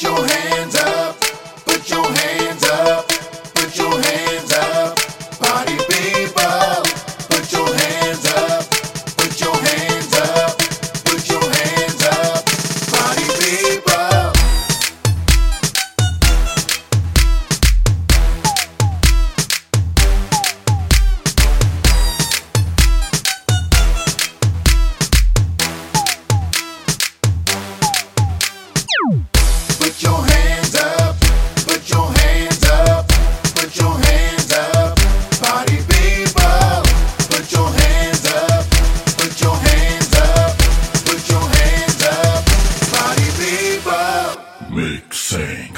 your hands up, put your hands up, put your hands up. Party people, put your hands up, put your hands up, put your hands up. Party people. Put your hands up, put your hands up, put your hands up. Party people, put your hands up, put your hands up, put your hands up. Party people. Mixing.